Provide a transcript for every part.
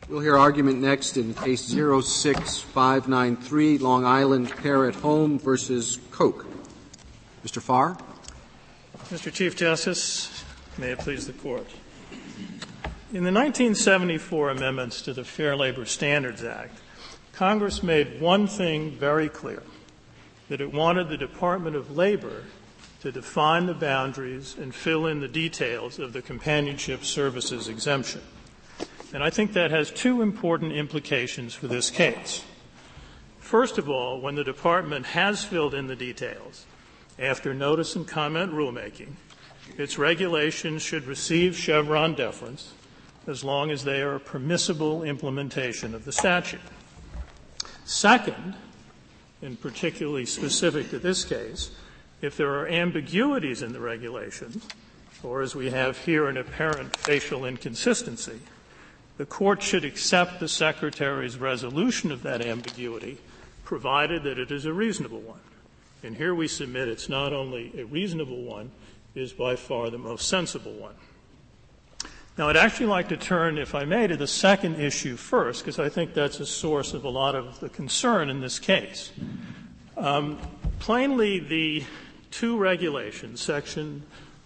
We'll hear argument next in Case 06593, Long Island Care at Home versus Koch. Mr. Farr. Mr. Chief Justice, may it please the Court. In the 1974 amendments to the Fair Labor Standards Act, Congress made one thing very clear, that it wanted the Department of Labor to define the boundaries and fill in the details of the companionship services exemption. And I think that has two important implications for this case. First of all, when the Department has filled in the details, after notice and comment rulemaking, its regulations should receive Chevron deference as long as they are a permissible implementation of the statute. Second, and particularly specific to this case, if there are ambiguities in the regulations, or as we have here an apparent facial inconsistency, the Court should accept the Secretary's resolution of that ambiguity, provided that it is a reasonable one. And here we submit it's not only a reasonable one, it is by far the most sensible one. Now, I'd actually like to turn, if I may, to the second issue first, because I think that's a source of a lot of the concern in this case. Plainly, the two regulations, Section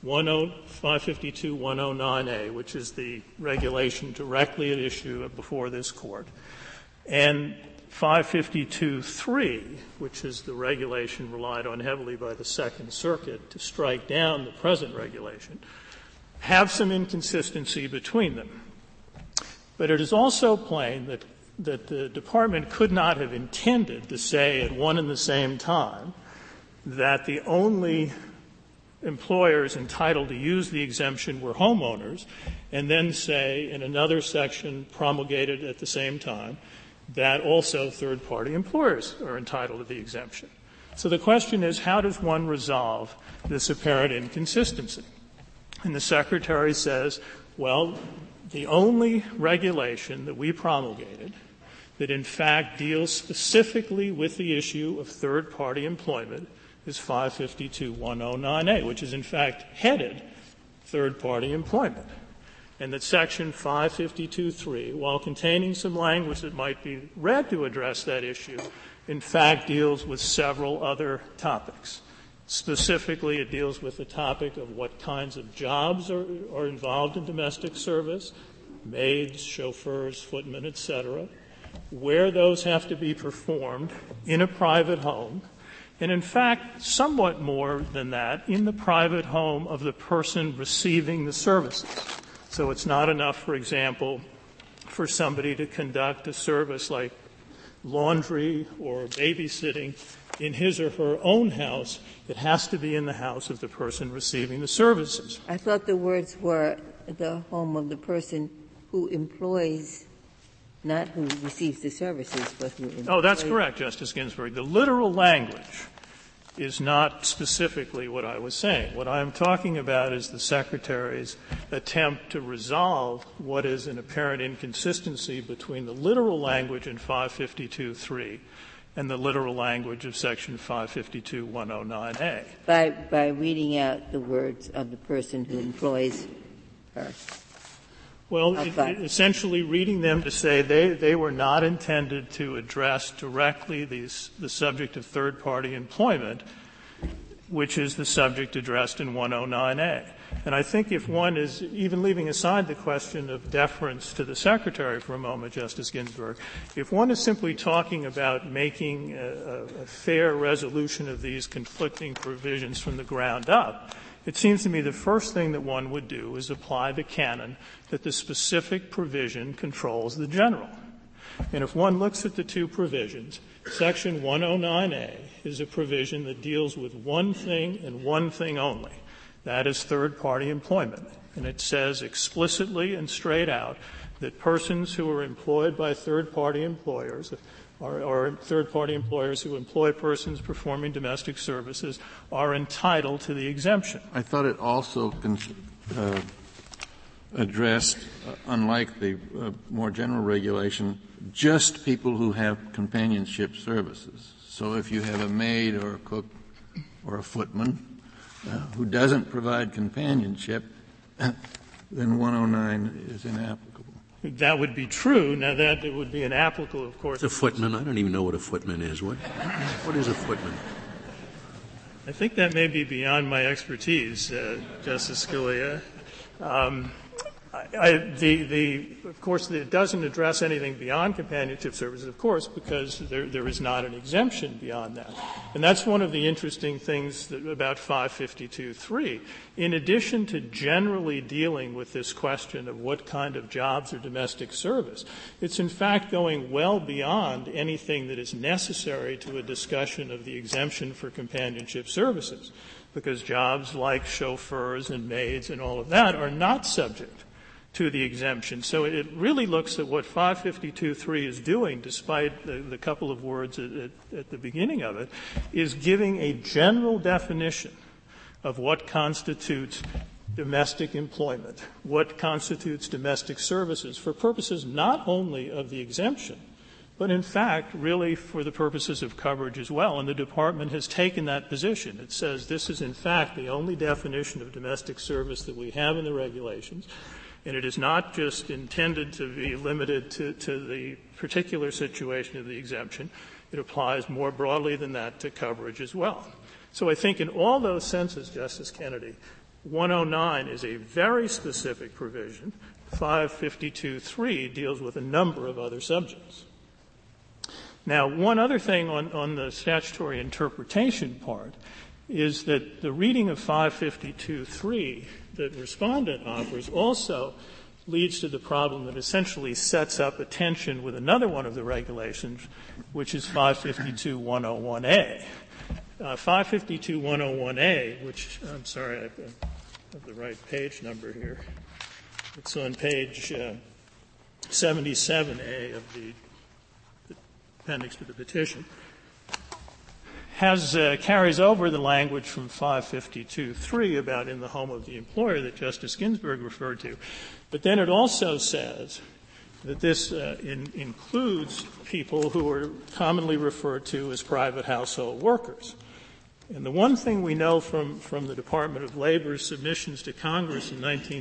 552-109A, which is the regulation directly at issue before this Court, and 552-3, which is the regulation relied on heavily by the Second Circuit to strike down the present regulation, have some inconsistency between them. But it is also plain that the Department could not have intended to say at one and the same time that the only employers entitled to use the exemption were homeowners, and then say in another section promulgated at the same time that also third-party employers are entitled to the exemption. So the question is, how does one resolve this apparent inconsistency? And the Secretary says, well, the only regulation that we promulgated that in fact deals specifically with the issue of third-party employment is 552-109A, which is in fact headed third-party employment. And that Section 552-3, while containing some language that might be read to address that issue, in fact deals with several other topics. Specifically, it deals with the topic of what kinds of jobs are involved in domestic service, maids, chauffeurs, footmen, etc., where those have to be performed in a private home, and in fact, somewhat more than that, in the private home of the person receiving the services. So it's not enough, for example, for somebody to conduct a service like laundry or babysitting in his or her own house. It has to be in the house of the person receiving the services. I thought the words were the home of the person who employs, not who receives the services, but who employs. Oh, that's correct, Justice Ginsburg. The literal language is not specifically what I was saying. What I'm talking about is the Secretary's attempt to resolve what is an apparent inconsistency between the literal language in 552-3 and the literal language of Section 552-109A. By reading out the words of the person who employs her. Well, essentially reading them to say they were not intended to address directly the subject of third-party employment, which is the subject addressed in 109A. And I think if one is, even leaving aside the question of deference to the Secretary for a moment, Justice Ginsburg, if one is simply talking about making a fair resolution of these conflicting provisions from the ground up, it seems to me the first thing that one would do is apply the canon that the specific provision controls the general. And if one looks at the two provisions, Section 109A is a provision that deals with one thing and one thing only. That is third-party employment. And it says explicitly and straight out that persons who are employed by third-party employers or third-party employers who employ persons performing domestic services are entitled to the exemption. I thought it also addressed, unlike the more general regulation, just people who have companionship services. So if you have a maid or a cook or a footman who doesn't provide companionship, then 109 is inapplicable. That would be true. Now, that it would be inapplicable, of course. It's a footman. I don't even know what a footman is. What is a footman? I think that may be beyond my expertise, Justice Scalia. Of course, it doesn't address anything beyond companionship services, of course, because there is not an exemption beyond that. And that's one of the interesting things about 552(3). In addition to generally dealing with this question of what kind of jobs are domestic service, it's in fact going well beyond anything that is necessary to a discussion of the exemption for companionship services, because jobs like chauffeurs and maids and all of that are not subject to the exemption. So it really looks at what 552(3) is doing, despite the couple of words at the beginning of it, is giving a general definition of what constitutes domestic employment, what constitutes domestic services, for purposes not only of the exemption, but in fact really for the purposes of coverage as well. And the Department has taken that position. It says this is in fact the only definition of domestic service that we have in the regulations. And it is not just intended to be limited to the particular situation of the exemption. It applies more broadly than that to coverage as well. So I think in all those senses, Justice Kennedy, 109 is a very specific provision. 552(3) deals with a number of other subjects. Now, one other thing on the statutory interpretation part is that the reading of 552(3) that Respondent offers also leads to the problem that essentially sets up a tension with another one of the regulations, which is 552(101A). 552(101A), which, I'm sorry, I have the right page number here. It's on page 77A of the appendix to the petition, carries over the language from 552(3) about in the home of the employer that Justice Ginsburg referred to. But then it also says that this includes people who are commonly referred to as private household workers. And the one thing we know from the Department of Labor's submissions to Congress in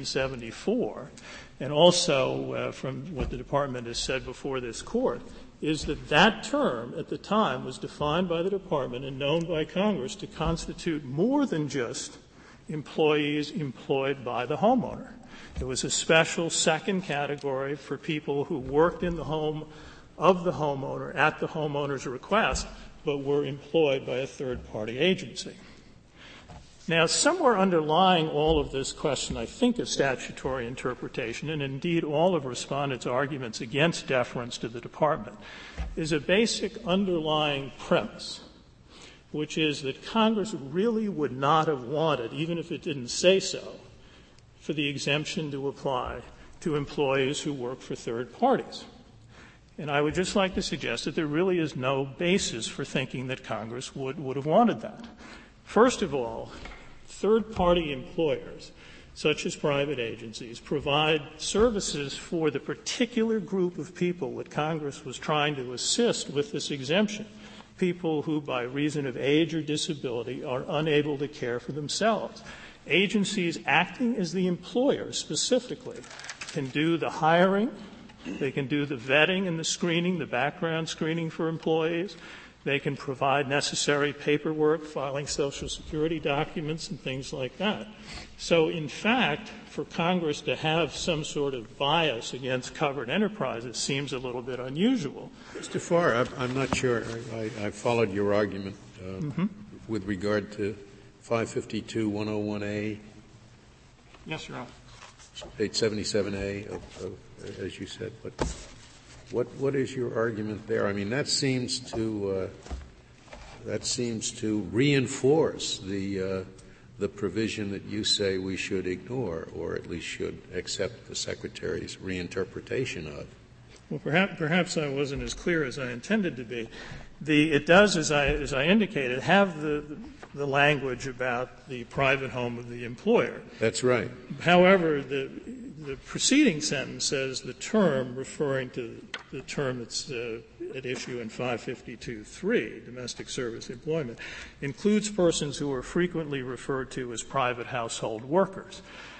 1974, and also from what the Department has said before this Court, is that that term at the time was defined by the Department and known by Congress to constitute more than just employees employed by the homeowner. It was a special second category for people who worked in the home of the homeowner at the homeowner's request, but were employed by a third-party agency. Now, somewhere underlying all of this question, I think, of statutory interpretation, and indeed all of Respondent's arguments against deference to the Department, is a basic underlying premise, which is that Congress really would not have wanted, even if it didn't say so, for the exemption to apply to employees who work for third parties. And I would just like to suggest that there really is no basis for thinking that Congress would have wanted that. First of all, third-party employers, such as private agencies, provide services for the particular group of people that Congress was trying to assist with this exemption, people who, by reason of age or disability, are unable to care for themselves. Agencies acting as the employer specifically can do the hiring, they can do the vetting and the screening, the background screening for employees. They can provide necessary paperwork, filing Social Security documents and things like that. So, in fact, for Congress to have some sort of bias against covered enterprises seems a little bit unusual. Mr. Farr, I'm not sure I followed your argument with regard to 552(101A). Yes, Your Honor. Page 77A, as you said. But what is your argument there? I mean, that seems to reinforce the provision that you say we should ignore, or at least should accept the Secretary's reinterpretation of. Well, perhaps I wasn't as clear as I intended to be. It does, as I indicated, have the language about the private home of the employer. That's right. However, the preceding sentence says the term, referring to the term that's at issue in 552(3), domestic service employment, includes persons who are frequently referred to as private household workers.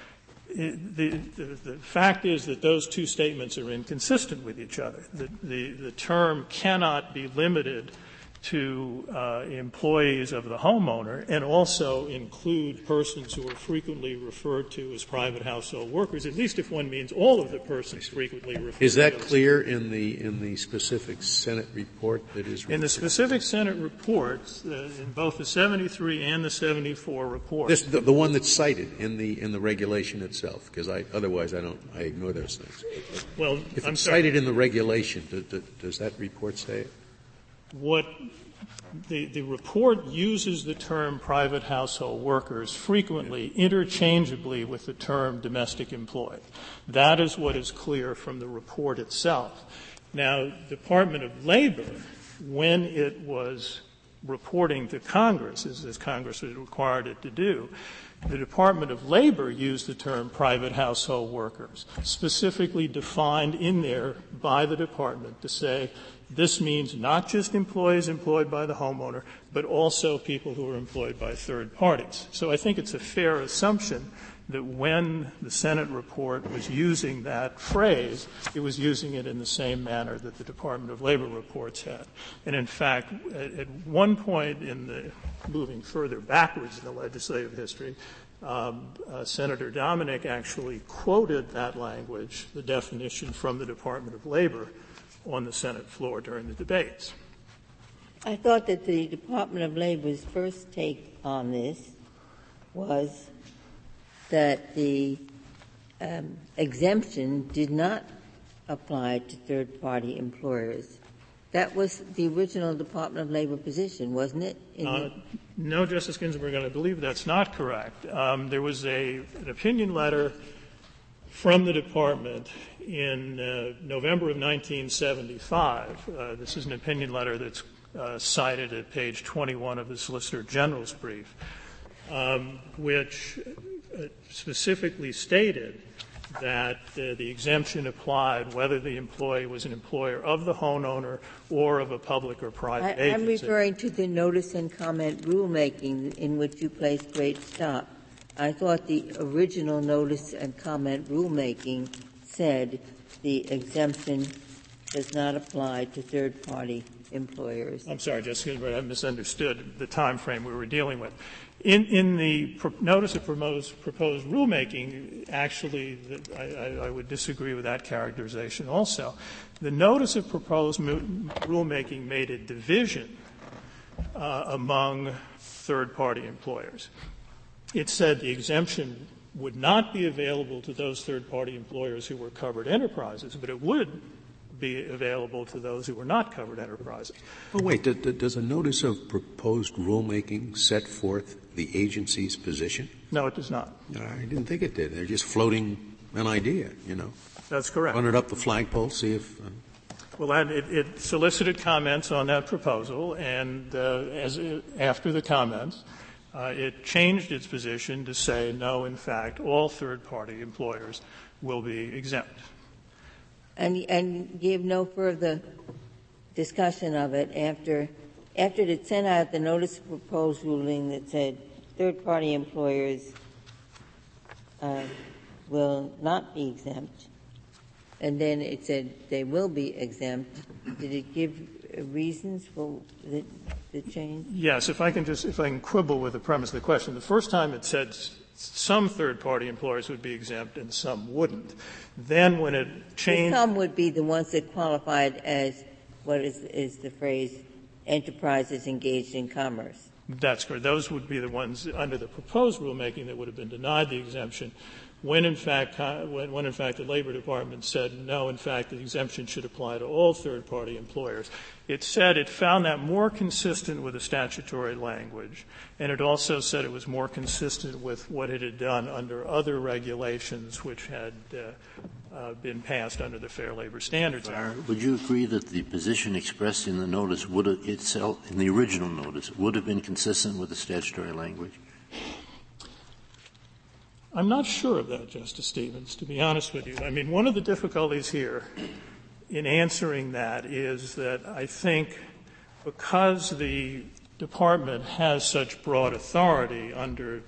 The fact is that those two statements are inconsistent with each other. The term cannot be limited to employees of the homeowner and also include persons who are frequently referred to as private household workers, at least if one means all of the persons frequently referred to. Is that clear in the specific Senate report that is in the specific Senate reports, in both the 73 and the 74 reports? The one that's cited in the regulation itself, because otherwise I ignore those things. Well, if it's cited in the regulation, does that report say it? What the report uses the term private household workers frequently, interchangeably with the term domestic employee. That is what is clear from the report itself. Now, Department of Labor, when it was reporting to Congress, as Congress had required it to do, the Department of Labor used the term private household workers, specifically defined in there by the department to say this means not just employees employed by the homeowner, but also people who are employed by third parties. So I think it's a fair assumption that when the Senate report was using that phrase, it was using it in the same manner that the Department of Labor reports had. And in fact, at one point moving further backwards in the legislative history, Senator Dominic actually quoted that language, the definition from the Department of Labor, on the Senate floor during the debates. I thought that the Department of Labor's first take on this was that the exemption did not apply to third-party employers. That was the original Department of Labor position, wasn't it? No, Justice Ginsburg, and I believe that's not correct. There was an opinion letter from the Department in November of 1975. This is an opinion letter that's cited at page 21 of the Solicitor General's brief, which specifically stated that the exemption applied whether the employee was an employer of the homeowner or of a public or private agency. I'm referring to the notice and comment rulemaking in which you placed great stock. I thought the original notice and comment rulemaking said the exemption does not apply to third-party employers. I'm sorry, Justice Ginsburg, I misunderstood the time frame we were dealing with. In the notice of proposed rulemaking, actually, I would disagree with that characterization also. The notice of proposed rulemaking made a division among third-party employers. It said the exemption would not be available to those third-party employers who were covered enterprises, but it would be available to those who were not covered enterprises. Oh, wait, does a notice of proposed rulemaking set forth the agency's position? No, it does not. I didn't think it did. They're just floating an idea, That's correct. Run it up the flagpole, see if Well, it solicited comments on that proposal, and after the comments, it changed its position to say, no, in fact, all third-party employers will be exempt. And gave no further discussion of it after it sent out the notice of proposed ruling that said third-party employers will not be exempt, and then it said they will be exempt. Did it give reasons for the change? Yes, if I can quibble with the premise of the question. The first time it said some third-party employers would be exempt and some wouldn't. Then when it changed... Some would be the ones that qualified as, what is the phrase, enterprises engaged in commerce. That's correct. Those would be the ones under the proposed rulemaking that would have been denied the exemption. When in fact the Labor Department said, no, in fact, the exemption should apply to all third-party employers, it said it found that more consistent with the statutory language, and it also said it was more consistent with what it had done under other regulations which had been passed under the Fair Labor Standards Act. Would you agree that the position expressed in the notice would have itself, in the original notice, would have been consistent with the statutory language? I'm not sure of that, Justice Stevens, to be honest with you. I mean, one of the difficulties here in answering that is that I think because the Department has such broad authority under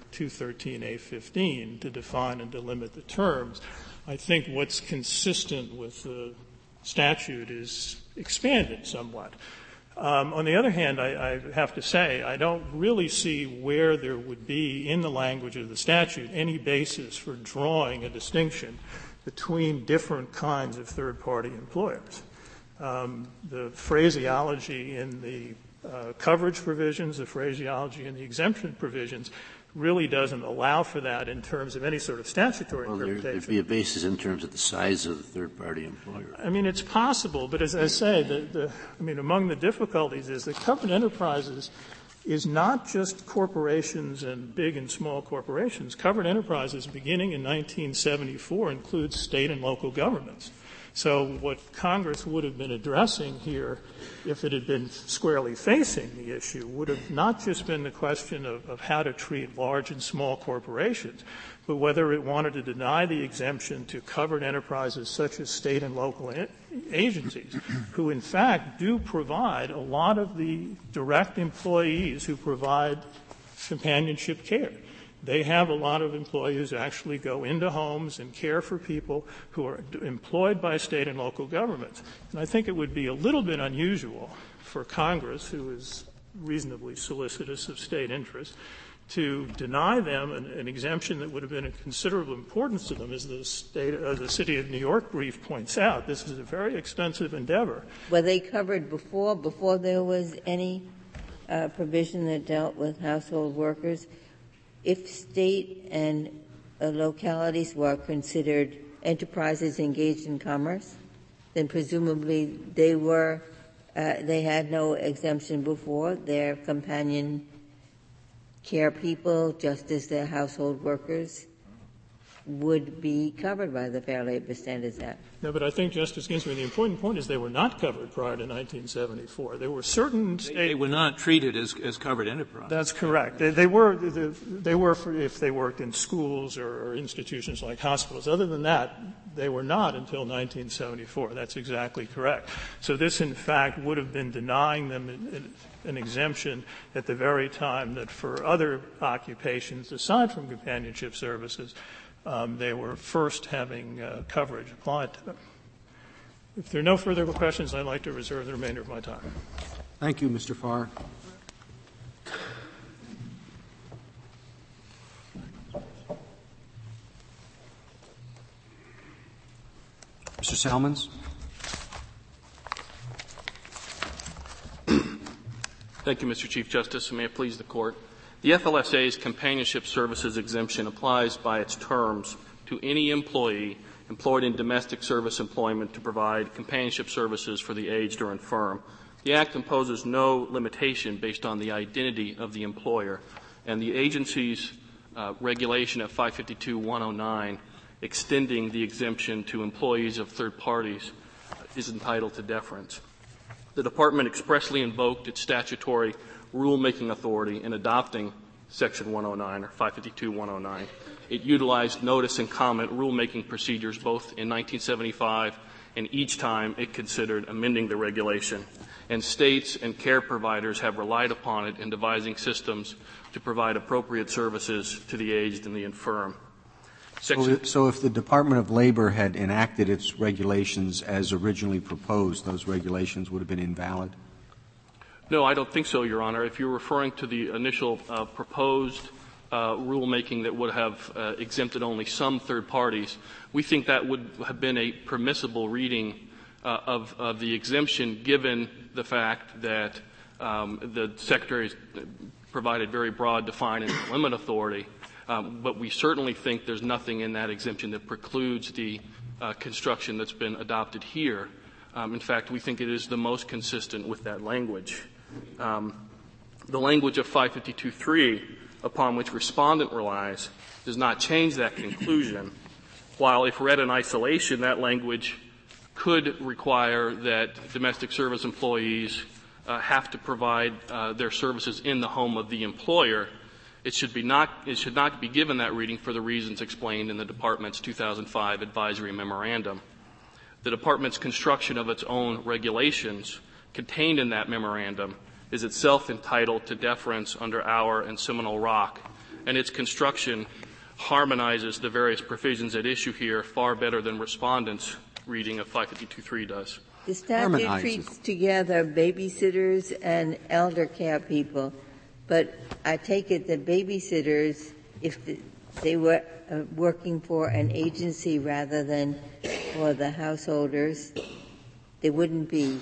213A15 to define and delimit the terms. I think what's consistent with the statute is expanded somewhat. On the other hand, I have to say I don't really see where there would be in the language of the statute any basis for drawing a distinction between different kinds of third-party employers. The phraseology in the coverage provisions, the phraseology in the exemption provisions really doesn't allow for that in terms of any sort of statutory interpretation. There'd be a basis in terms of the size of the third-party employer. I mean, it's possible, but as I say, among the difficulties is that covered enterprises is not just corporations and big and small corporations. Covered enterprises beginning in 1974 includes state and local governments. So what Congress would have been addressing here, if it had been squarely facing the issue, would have not just been the question of how to treat large and small corporations, but whether it wanted to deny the exemption to covered enterprises such as state and local agencies, who in fact do provide a lot of the direct employees who provide companionship care. They have a lot of employees who actually go into homes and care for people who are employed by state and local governments. And I think it would be a little bit unusual for Congress, who is reasonably solicitous of state interests, to deny them an exemption that would have been of considerable importance to them. As the City of New York brief points out, this is a very expensive endeavor. Were they covered before there was any provision that dealt with household workers? If state and localities were considered enterprises engaged in commerce, then presumably they had no exemption before. Their companion care people, just as their household workers, would be covered by the Fair Labor Standards Act. No, but I think, Justice Ginsburg, the important point is they were not covered prior to 1974. There were certain states. They were not treated as covered enterprises. That's correct. They were if they worked in schools or institutions like hospitals. Other than that, they were not until 1974. That's exactly correct. So this, in fact, would have been denying them an exemption at the very time that for other occupations, aside from companionship services, they were first having coverage applied to them. If there are no further questions, I'd like to reserve the remainder of my time. Thank you, Mr. Farr. Mr. Salmons. Thank you, Mr. Chief Justice, and may it please the Court. The FLSA's companionship services exemption applies by its terms to any employee employed in domestic service employment to provide companionship services for the aged or infirm. The Act imposes no limitation based on the identity of the employer, and the agency's regulation at 552-109 extending the exemption to employees of third parties is entitled to deference. The Department expressly invoked its statutory rulemaking authority in adopting Section 109 or 552-109. It utilized notice and comment rulemaking procedures both in 1975 and each time it considered amending the regulation. And states and care providers have relied upon it in devising systems to provide appropriate services to the aged and the infirm. So if the Department of Labor had enacted its regulations as originally proposed, those regulations would have been invalid? No, I don't think so, Your Honor. If you're referring to the initial proposed rulemaking that would have exempted only some third parties, we think that would have been a permissible reading of the exemption, given the fact that the Secretary provided very broad, define, and limit authority. But we certainly think there's nothing in that exemption that precludes the construction that's been adopted here. In fact, we think it is the most consistent with that language. The language of 552.3, upon which respondent relies, does not change that conclusion, while if read in isolation, that language could require that domestic service employees have to provide their services in the home of the employer. It should not be given that reading for the reasons explained in the Department's 2005 advisory memorandum. The Department's construction of its own regulations contained in that memorandum is itself entitled to deference under Auer and Seminole Rock, and its construction harmonizes the various provisions at issue here far better than respondents' reading of 552.3 does. The statute treats together babysitters and elder care people, but I take it that babysitters, if they were working for an agency rather than for the householders, there wouldn't be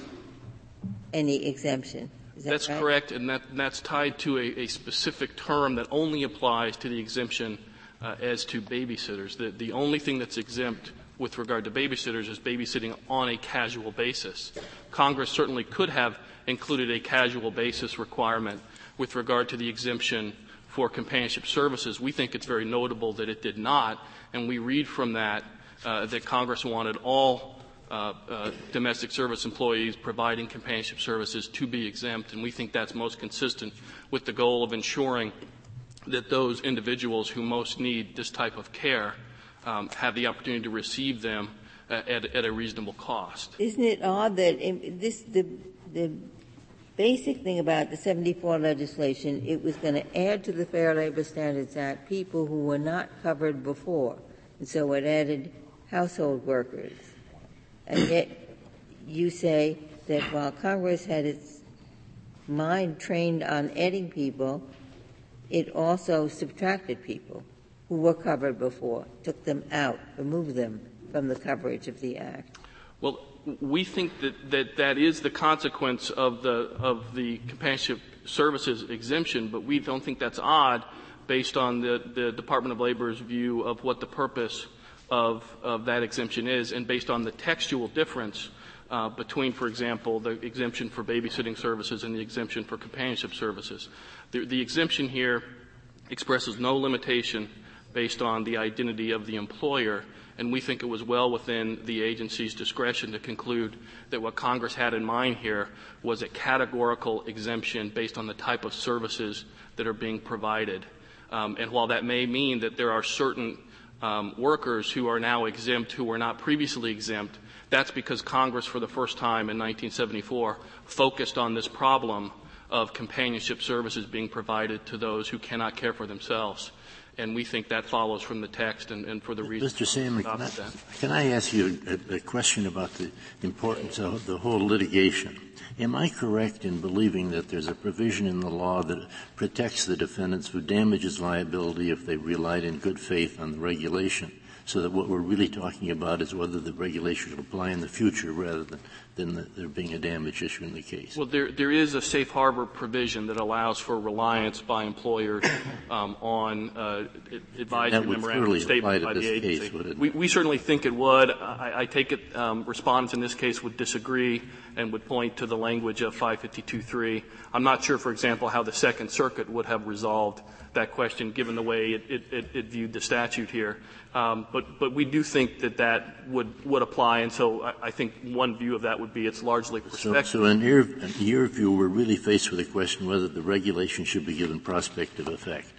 any exemption. Is that That's right? correct, and that's tied to a specific term that only applies to the exemption as to babysitters. The only thing that's exempt with regard to babysitters is babysitting on a casual basis. Congress certainly could have included a casual basis requirement with regard to the exemption for companionship services. We think it's very notable that it did not, and we read from that that Congress wanted all domestic service employees providing companionship services to be exempt, and we think that's most consistent with the goal of ensuring that those individuals who most need this type of care have the opportunity to receive them at a reasonable cost. Isn't it odd that the basic thing about the 74 legislation, it was going to add to the Fair Labor Standards Act people who were not covered before, and so it added household workers. And yet you say that while Congress had its mind trained on adding people, it also subtracted people who were covered before, took them out, removed them from the coverage of the Act. Well, we think that is the consequence of the companionship services exemption, but we don't think that's odd based on the Department of Labor's view of what the purpose of that exemption is, and based on the textual difference between, for example, the exemption for babysitting services and the exemption for companionship services. The exemption here expresses no limitation based on the identity of the employer, and we think it was well within the agency's discretion to conclude that what Congress had in mind here was a categorical exemption based on the type of services that are being provided. And while that may mean that there are certain workers who are now exempt who were not previously exempt, that's because Congress, for the first time in 1974, focused on this problem of companionship services being provided to those who cannot care for themselves. And we think that follows from the text and for the reasons. Mr. Sammer, can I ask you a question about the importance of the whole litigation? Am I correct in believing that there's a provision in the law that protects the defendants who damages liability if they relied in good faith on the regulation, so that what we're really talking about is whether the regulation will apply in the future rather than there being a damage issue in the case? Well, there is a safe harbor provision that allows for reliance by employers on advisory memorandum statement by the agency. Case, we certainly think it would. I take it respondents in this case would disagree and would point to the language of 552.3. I'm not sure, for example, how the Second Circuit would have resolved that question given the way it viewed the statute here. But we do think that would apply, and so I think one view of that would be it's largely prospective. So in your view, we're really faced with a question whether the regulation should be given prospective effect.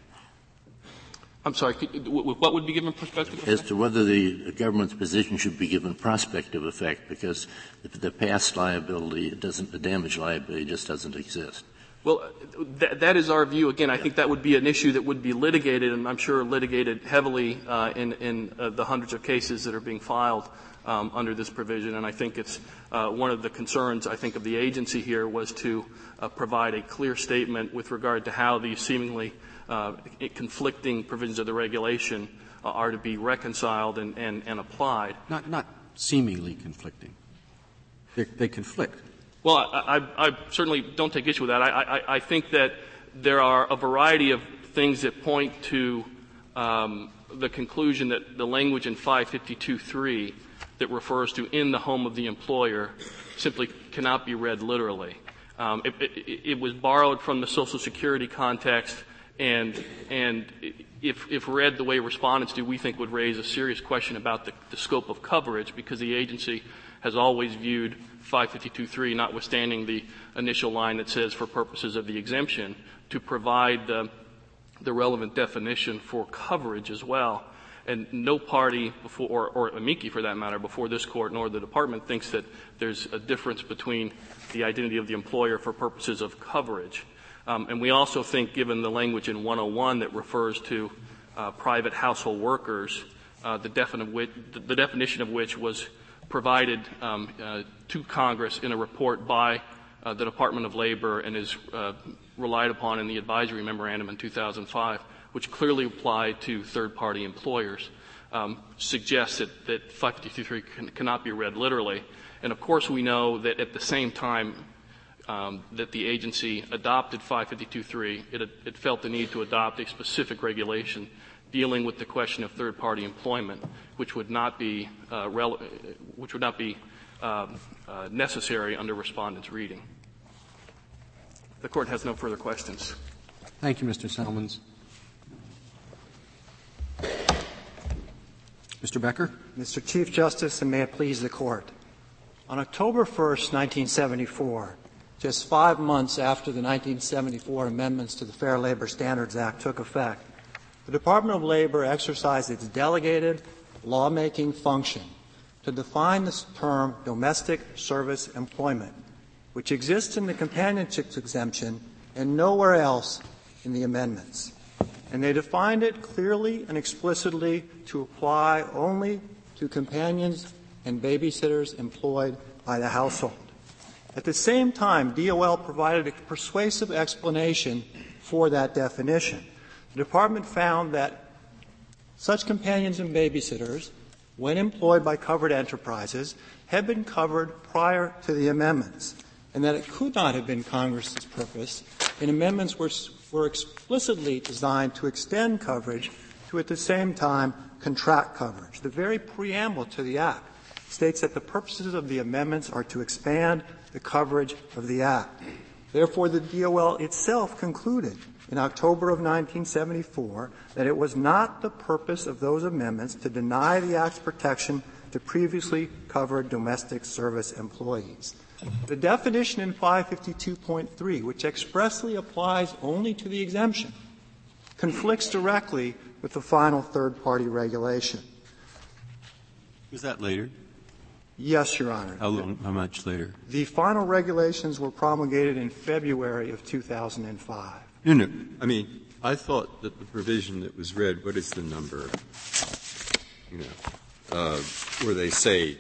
I'm sorry, what would be given prospective effect? As to whether the government's position should be given prospective effect, because the past liability the damage liability just doesn't exist. Well, that is our view. Again, I think that would be an issue that would be litigated, and I'm sure litigated heavily in the hundreds of cases that are being filed under this provision. And I think it's one of the concerns, I think, of the agency here was to provide a clear statement with regard to how these seemingly conflicting provisions of the regulation are to be reconciled and applied. Not seemingly conflicting. They conflict. Well, I certainly don't take issue with that. I think that there are a variety of things that point to the conclusion that the language in 552.3 that refers to in the home of the employer simply cannot be read literally. It was borrowed from the Social Security context, and if read the way respondents do, we think would raise a serious question about the scope of coverage, because the agency has always viewed 552.3, notwithstanding the initial line that says for purposes of the exemption, to provide the relevant definition for coverage as well. And no party before, or amici for that matter, before this Court nor the Department thinks that there's a difference between the identity of the employer for purposes of coverage. And we also think, given the language in 101 that refers to private household workers, the definition of which was provided to Congress in a report by the Department of Labor and is relied upon in the advisory memorandum in 2005, which clearly applied to third-party employers, suggests that 552.3 cannot be read literally. And, of course, we know that at the same time that the agency adopted 552.3, it felt the need to adopt a specific regulation dealing with the question of third-party employment, which would not be necessary under Respondent's reading. The Court has no further questions. Thank you, Mr. Salmons. Mr. Becker. Mr. Chief Justice, and may it please the Court. On October 1st, 1974, just 5 months after the 1974 amendments to the Fair Labor Standards Act took effect, the Department of Labor exercised its delegated lawmaking function to define the term domestic service employment, which exists in the companionship exemption and nowhere else in the amendments. And they defined it clearly and explicitly to apply only to companions and babysitters employed by the household. At the same time, DOL provided a persuasive explanation for that definition. The Department found that such companions and babysitters, when employed by covered enterprises, had been covered prior to the amendments, and that it could not have been Congress's purpose in amendments which were explicitly designed to extend coverage to, at the same time, contract coverage. The very preamble to the Act states that the purposes of the amendments are to expand the coverage of the Act. Therefore, the DOL itself concluded in October of 1974 that it was not the purpose of those amendments to deny the Act's protection to previously covered domestic service employees. The definition in 552.3, which expressly applies only to the exemption, conflicts directly with the final third-party regulation. Was that later? Yes, Your Honor. How much later? The final regulations were promulgated in February of 2005. No. I mean, I thought that the provision that was read, what is the number, where they say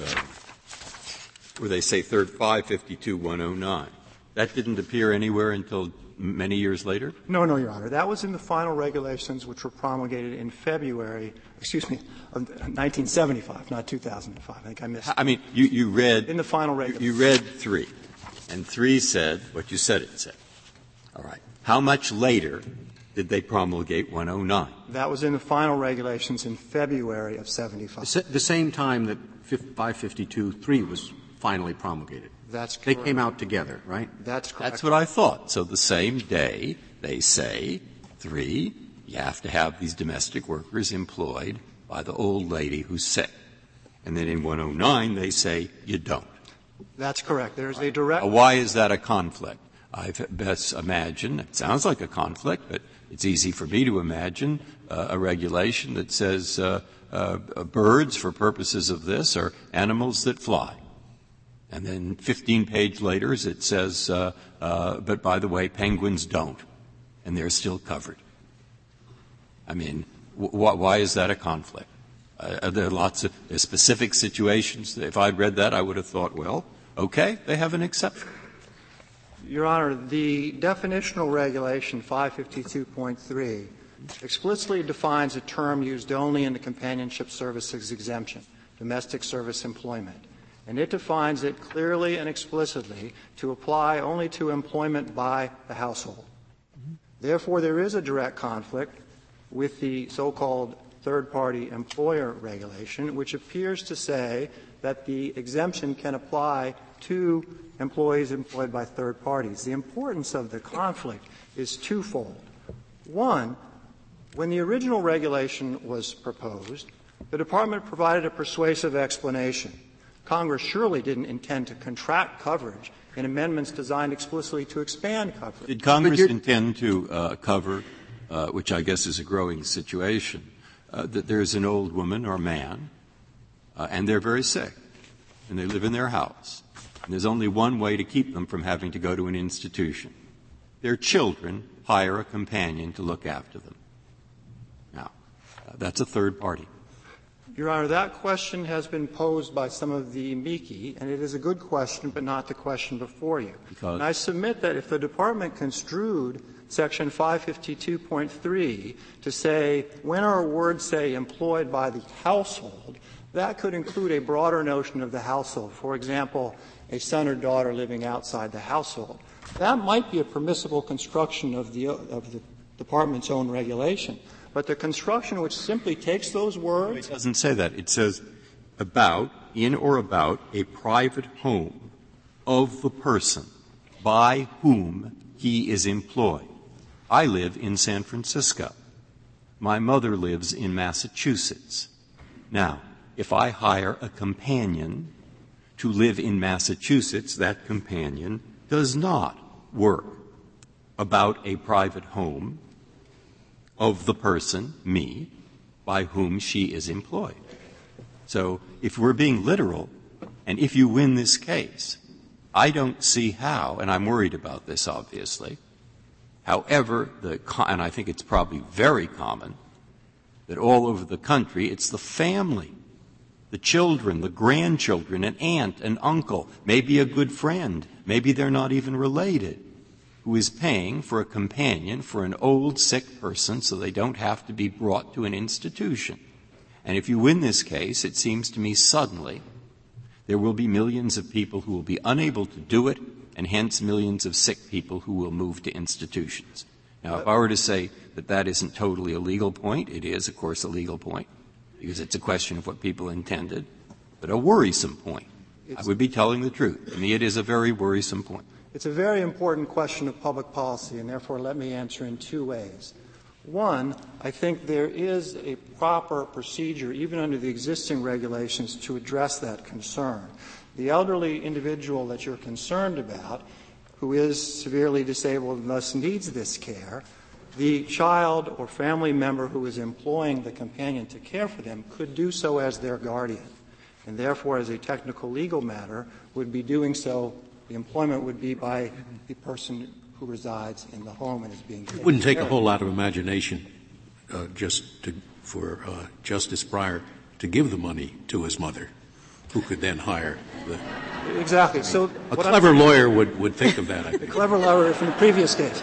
552.109. That didn't appear anywhere until many years later? No, Your Honor. That was in the final regulations which were promulgated in February, of 1975, not 2005. I think I missed. I mean, you read in the final regulations. You read 3, and 3 said what you said it said. All right. How much later did they promulgate 109? That was in the final regulations in February of 75. The same time that 552.3 was finally promulgated. That's correct. They came out together, right? That's correct. That's what I thought. So the same day they say, 3, you have to have these domestic workers employed by the old lady who's sick. And then in 109 they say you don't. That's correct. There's a direct. Why is that a conflict? I best imagine, it sounds like a conflict, but it's easy for me to imagine a regulation that says birds, for purposes of this, are animals that fly. And then 15 pages later it says, but by the way, penguins don't, and they're still covered. I mean, why is that a conflict? Are there lots of specific situations? If I'd read that, I would have thought, well, okay, they have an exception. Your Honor, the definitional regulation 552.3 explicitly defines a term used only in the companionship services exemption, domestic service employment. And it defines it clearly and explicitly to apply only to employment by the household. Therefore, there is a direct conflict with the so-called third-party employer regulation, which appears to say that the exemption can apply to employees employed by third parties. The importance of the conflict is twofold. One, when the original regulation was proposed, the Department provided a persuasive explanation. Congress surely didn't intend to contract coverage in amendments designed explicitly to expand coverage. Did Congress intend to cover, which I guess is a growing situation, that there's an old woman or man, and they're very sick, and they live in their house. And there's only one way to keep them from having to go to an institution. Their children hire a companion to look after them. Now, that's a third party. Your Honor, that question has been posed by some of the amici, and it is a good question, but not the question before you. And I submit that if the Department construed Section 552.3 to say, when our words say employed by the household, that could include a broader notion of the household. For example, a son or daughter living outside the household. That might be a permissible construction of the Department's own regulation. But the construction which simply takes those words. It doesn't say that. It says about, in or about, a private home of the person by whom he is employed. I live in San Francisco. My mother lives in Massachusetts. Now, if I hire a companion to live in Massachusetts, that companion does not work about a private home of the person, me, by whom she is employed. So if we're being literal, and if you win this case, I don't see how, and I'm worried about this obviously, however, and I think it's probably very common, that all over the country it's the family, the children, the grandchildren, an aunt, an uncle, maybe a good friend, maybe they're not even related, who is paying for a companion for an old, sick person so they don't have to be brought to an institution. And if you win this case, it seems to me suddenly there will be millions of people who will be unable to do it, and hence millions of sick people who will move to institutions. Now, if I were to say that that isn't totally a legal point, it is, of course, a legal point, because it's a question of what people intended, but a worrisome point. I would be telling the truth. To me, it is a very worrisome point. It's a very important question of public policy, and therefore let me answer in two ways. One, I think there is a proper procedure, even under the existing regulations, to address that concern. The elderly individual that you're concerned about, who is severely disabled and thus needs this care, the child or family member who is employing the companion to care for them could do so as their guardian, and therefore, as a technical legal matter, would be doing so. The employment would be by the person who resides in the home and is being taken care of. It wouldn't take a whole lot of imagination for Justice Breyer to give the money to his mother, who could then hire the... Exactly. So a clever lawyer would think of that, I think. A clever lawyer from the previous case.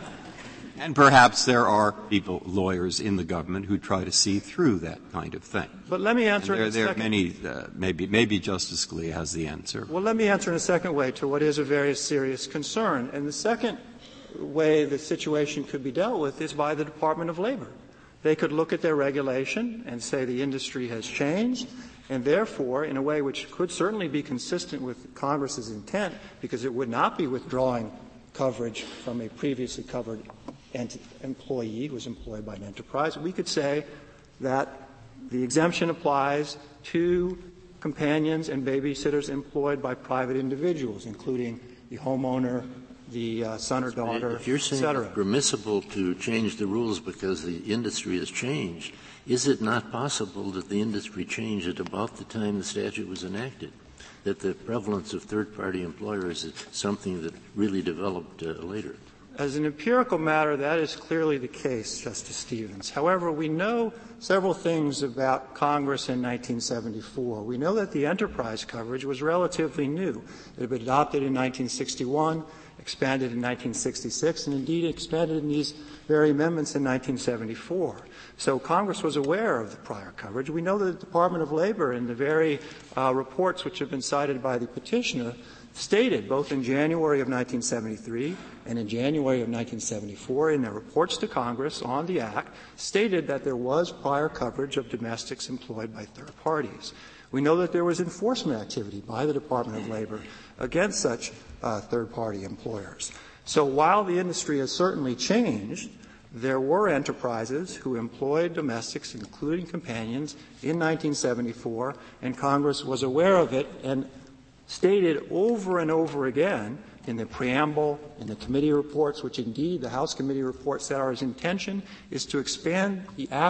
And perhaps there are people, lawyers in the government, who try to see through that kind of thing. But let me answer it in a second. There are many, maybe Justice Scalia has the answer. Well, let me answer in a second way to what is a very serious concern. And the second way the situation could be dealt with is by the Department of Labor. They could look at their regulation and say the industry has changed, and therefore, in a way which could certainly be consistent with Congress's intent, because it would not be withdrawing coverage from a previously covered employee who was employed by an enterprise, we could say that the exemption applies to companions and babysitters employed by private individuals, including the homeowner, the son or daughter, if you're saying it's permissible to change the rules because the industry has changed, is it not possible that the industry changed at about the time the statute was enacted? That the prevalence of third-party employers is something that really developed later? As an empirical matter, that is clearly the case, Justice Stevens. However, we know several things about Congress in 1974. We know that the enterprise coverage was relatively new. It had been adopted in 1961, expanded in 1966, and indeed expanded in these very amendments in 1974. So Congress was aware of the prior coverage. We know that the Department of Labor, in the very reports which have been cited by the petitioner, stated both in January of 1973 and in January of 1974 in their reports to Congress on the Act, stated that there was prior coverage of domestics employed by third parties. We know that there was enforcement activity by the Department of Labor against such third-party employers. So while the industry has certainly changed, there were enterprises who employed domestics, including companions, in 1974, and Congress was aware of it and stated over and over again in the preamble, in the committee reports, which indeed the House committee report said our intention is to expand the Act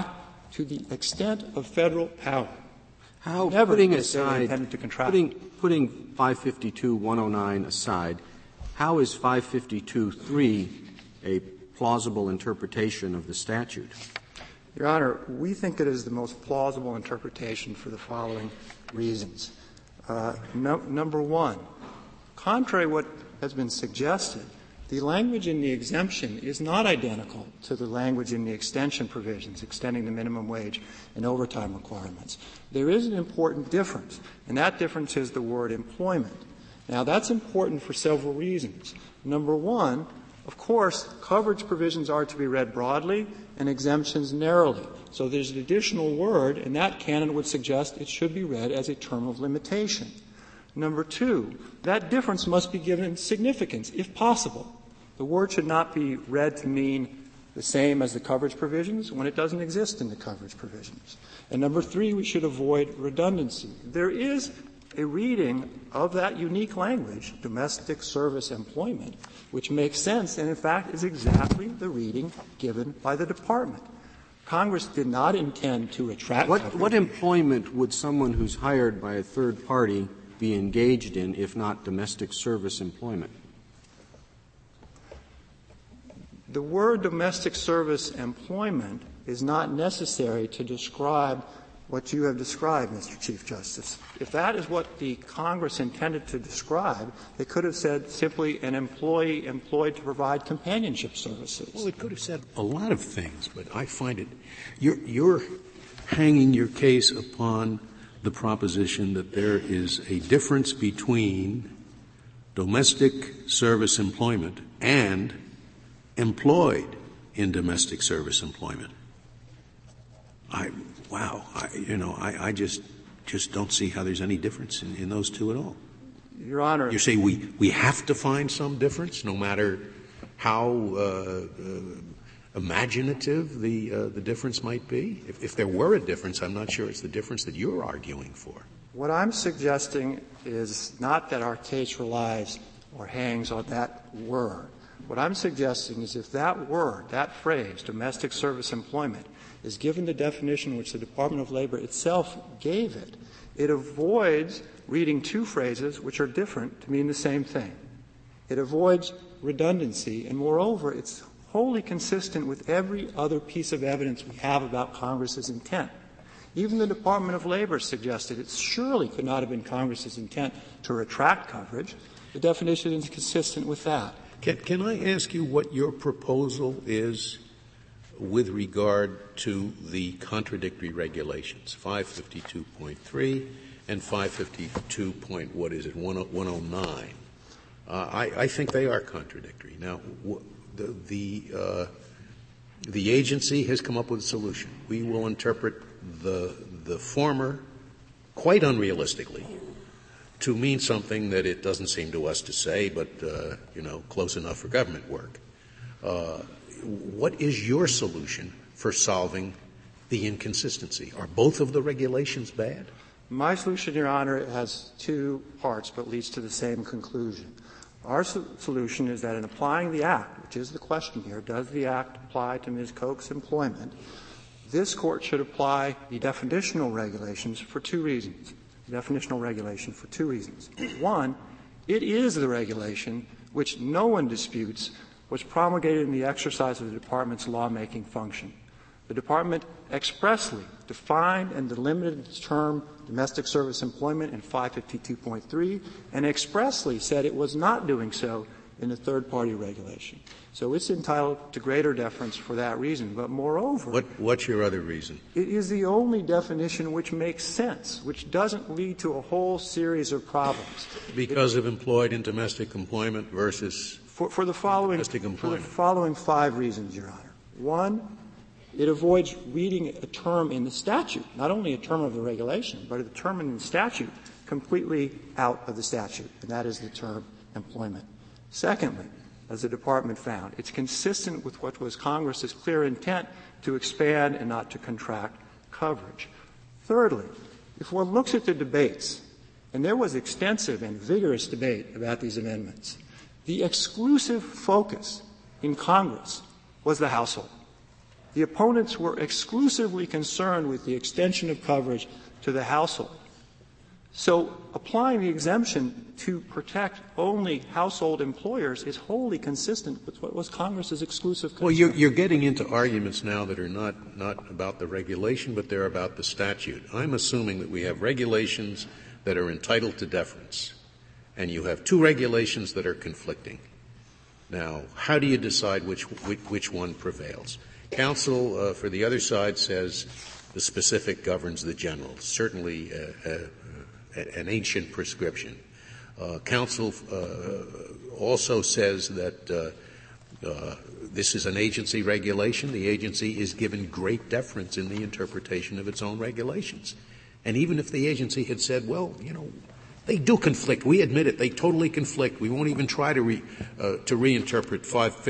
to the extent of federal power. How, never putting aside, aside, to contract. putting 552.109 aside, how is 552.3 a plausible interpretation of the statute? Your Honor, we think it is the most plausible interpretation for the following reasons. Number one, contrary to what has been suggested, the language in the exemption is not identical to the language in the extension provisions, extending the minimum wage and overtime requirements. There is an important difference, and that difference is the word employment. Now, that's important for several reasons. Number one, of course, coverage provisions are to be read broadly and exemptions narrowly. So there's an additional word, and that canon would suggest it should be read as a term of limitation. Number two, that difference must be given significance, if possible. The word should not be read to mean the same as the coverage provisions when it doesn't exist in the coverage provisions. And number three, we should avoid redundancy. There is a reading of that unique language, domestic service employment, which makes sense and, in fact, is exactly the reading given by the Department. Congress did not intend to attract What employment would someone who's hired by a third party be engaged in if not domestic service employment? The word domestic service employment is not necessary to describe what you have described, Mr. Chief Justice. If that is what the Congress intended to describe, they could have said simply an employee employed to provide companionship services. Well, it could have said a lot of things, but I find it you're hanging your case upon the proposition that there is a difference between domestic service employment and employed in domestic service employment. I just don't see how there's any difference in those two at all. Your Honor. You say we have to find some difference, no matter how imaginative the difference might be? If there were a difference, I'm not sure it's the difference that you're arguing for. What I'm suggesting is not that our case relies or hangs on that word. What I'm suggesting is if that word, that phrase, domestic service employment, is given the definition which the Department of Labor itself gave it, it avoids reading two phrases which are different to mean the same thing. It avoids redundancy, and moreover, it's wholly consistent with every other piece of evidence we have about Congress's intent. Even the Department of Labor suggested it surely could not have been Congress's intent to retract coverage. The definition is consistent with that. Can I ask you what your proposal is with regard to the contradictory regulations, 552.3 and 552.109? I think they are contradictory. Now, the agency has come up with a solution. We will interpret the former quite unrealistically to mean something that it doesn't seem to us to say, but, close enough for government work. What is your solution for solving the inconsistency? Are both of the regulations bad? My solution, Your Honor, has two parts but leads to the same conclusion. Our solution is that in applying the Act, which is the question here, does the Act apply to Ms. Koch's employment, this Court should apply the definitional regulations for two reasons. Definitional regulation for two reasons. One, it is the regulation which no one disputes was promulgated in the exercise of the Department's lawmaking function. The Department expressly defined and delimited the term domestic service employment in 552.3 and expressly said it was not doing so in the third-party regulation. So it's entitled to greater deference for that reason. But moreover, what's your other reason? It is the only definition which makes sense, which doesn't lead to a whole series of problems. Because of employed in domestic employment versus for the following, domestic employment. For the following five reasons, Your Honor. One, it avoids reading a term in the statute, not only a term of the regulation, but a term in the statute completely out of the statute, and that is the term employment. Secondly, as the Department found, it's consistent with what was Congress's clear intent to expand and not to contract coverage. Thirdly, if one looks at the debates, and there was extensive and vigorous debate about these amendments, the exclusive focus in Congress was the household. The opponents were exclusively concerned with the extension of coverage to the household. So applying the exemption to protect only household employers is wholly consistent with what was Congress's exclusive concern. Well, you're getting into arguments now that are not about the regulation, but they're about the statute. I'm assuming that we have regulations that are entitled to deference, and you have two regulations that are conflicting. Now, how do you decide which one prevails? Counsel for the other side says the specific governs the general, certainly an ancient prescription. Counsel also says that this is an agency regulation. The agency is given great deference in the interpretation of its own regulations. And even if the agency had said, well, they do conflict. We admit it. They totally conflict. We won't even try to reinterpret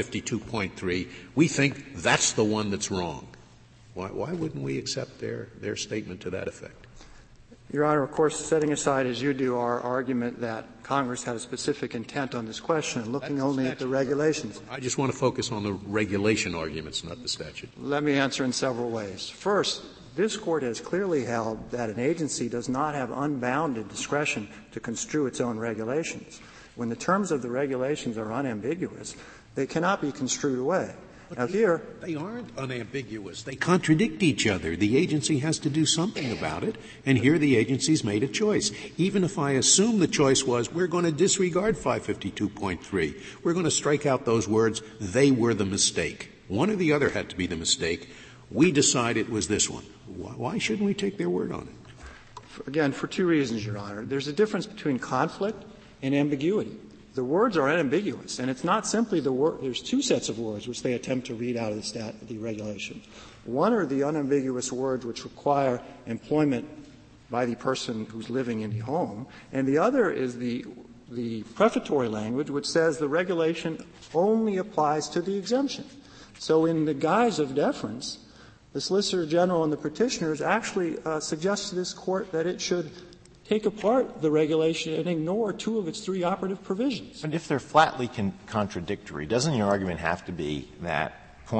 552.3. We think that's the one that's wrong. Why wouldn't we accept their statement to that effect? Your Honor, of course, setting aside, as you do, our argument that Congress had a specific intent on this question and looking only at the regulations. I just want to focus on the regulation arguments, not the statute. Let me answer in several ways. First, this Court has clearly held that an agency does not have unbounded discretion to construe its own regulations. When the terms of the regulations are unambiguous, they cannot be construed away. But now here, they aren't unambiguous. They contradict each other. The agency has to do something about it, and here the agency's made a choice. Even if I assume the choice was we're going to disregard 552.3, we're going to strike out those words, they were the mistake. One or the other had to be the mistake. We decide it was this one. Why shouldn't we take their word on it? Again, for two reasons, Your Honor. There's a difference between conflict and ambiguity. The words are unambiguous, and it's not simply the word. There's two sets of words which they attempt to read out of the regulation. One are the unambiguous words which require employment by the person who's living in the home, and the other is the prefatory language which says the regulation only applies to the exemption. So in the guise of deference, the Solicitor General and the petitioners actually suggest to this Court that it should take apart the regulation and ignore two of its three operative provisions. But if they're flatly contradictory, doesn't your argument have to be that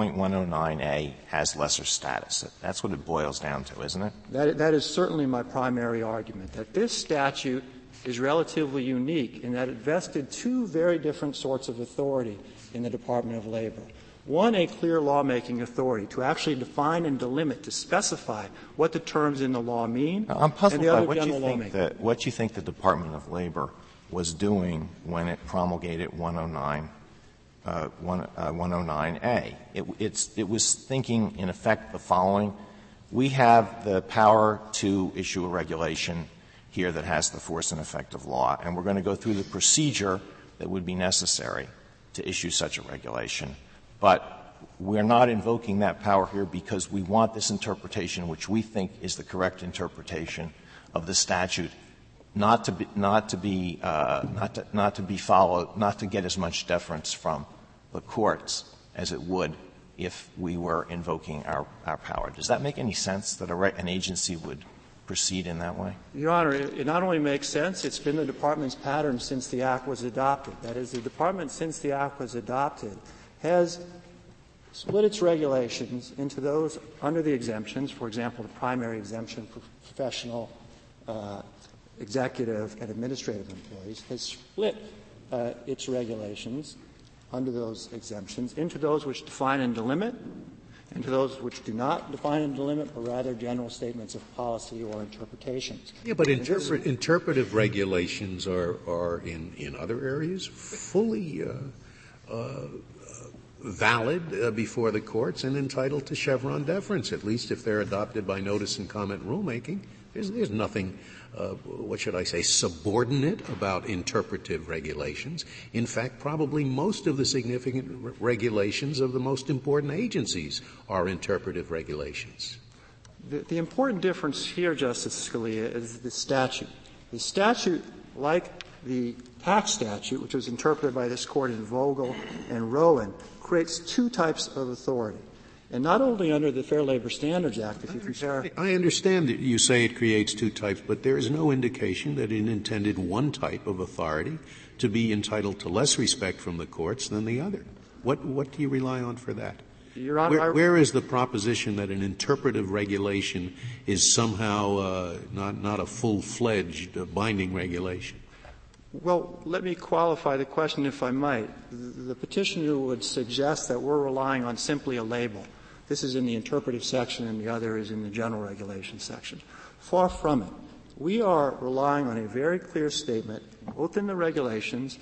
.109A has lesser status? That's what it boils down to, isn't it? That is certainly my primary argument, that this statute is relatively unique in that it vested two very different sorts of authority in the Department of Labor. One, a clear lawmaking authority to actually define and delimit, to specify what the terms in the law mean. I'm puzzled by what you think the Department of Labor was doing when it promulgated 109A. It was thinking, in effect, the following. We have the power to issue a regulation here that has the force and effect of law, and we're going to go through the procedure that would be necessary to issue such a regulation. But we're not invoking that power here because we want this interpretation, which we think is the correct interpretation of the statute, not to be followed, not to get as much deference from the courts as it would if we were invoking our power. Does that make any sense that an agency would proceed in that way? Your Honor, it not only makes sense, it's been the Department's pattern since the Act was adopted. That is, the Department, since the Act was adopted, has split its regulations into those under the exemptions, for example, the primary exemption for professional, executive, and administrative employees, has split its regulations under those exemptions into those which define and delimit, and to those which do not define and delimit, but rather general statements of policy or interpretations. Yeah, but interpretive regulations are in other areas fully valid before the courts and entitled to Chevron deference, at least if they're adopted by notice and comment rulemaking. There's nothing, what should I say, subordinate about interpretive regulations. In fact, probably most of the significant regulations of the most important agencies are interpretive regulations. The important difference here, Justice Scalia, is the statute. The statute, like the tax statute, which was interpreted by this Court in Vogel and Rowan, creates two types of authority. And not only under the Fair Labor Standards Act, if you compare — I understand that you say it creates two types, but there is no indication that it intended one type of authority to be entitled to less respect from the courts than the other. What do you rely on for that? Your Honor, where is the proposition that an interpretive regulation is somehow not a full-fledged binding regulation? Well, let me qualify the question, if I might. The petitioner would suggest that we're relying on simply a label. This is in the interpretive section and the other is in the general regulation section. Far from it. We are relying on a very clear statement, both in the regulations,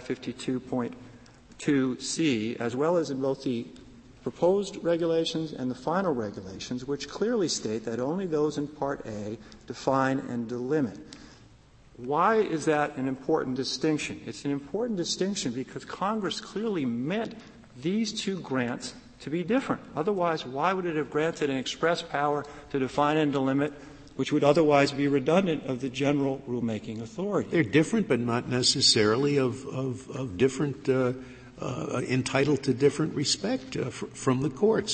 552.2c, as well as in both the proposed regulations and the final regulations, which clearly state that only those in Part A define and delimit. Why is that an important distinction? It's an important distinction because Congress clearly meant these two grants to be different. Otherwise, why would it have granted an express power to define and delimit, which would otherwise be redundant of the general rulemaking authority? They're different, but not necessarily of different entitled to different respect from the courts.